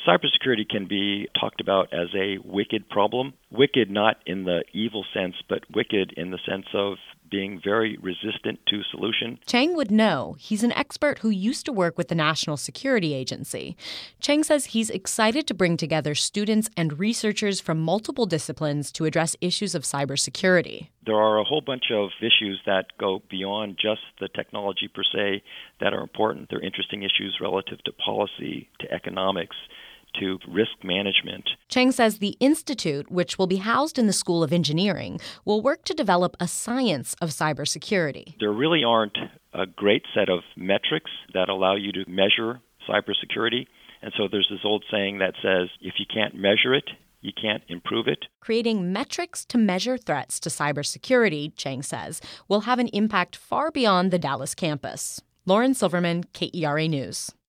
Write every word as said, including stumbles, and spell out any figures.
cybersecurity can be talked about as a wicked problem. Wicked not in the evil sense, but wicked in the sense of being very resistant to solution. Chang would know. He's an expert who used to work with the National Security Agency. Chang says he's excited to bring together students and researchers from multiple disciplines to address issues of cybersecurity. There are a whole bunch of issues that go beyond just the technology per se that are important. They're interesting issues relative to policy, to economics, to risk management. Chang says the institute, which will be housed in the School of Engineering, will work to develop a science of cybersecurity. There really aren't a great set of metrics that allow you to measure cybersecurity. And so there's this old saying that says, if you can't measure it, you can't improve it. Creating metrics to measure threats to cybersecurity, Chang says, will have an impact far beyond the Dallas campus. Lauren Silverman, K E R A News.